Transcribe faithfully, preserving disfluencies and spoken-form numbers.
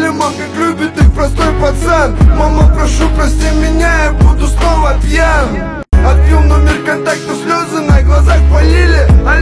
говорили, мам, как любит их простой пацан. Мама, прошу, прости меня, я буду снова пьян. Отбил номер контакта, слезы на глазах полили, а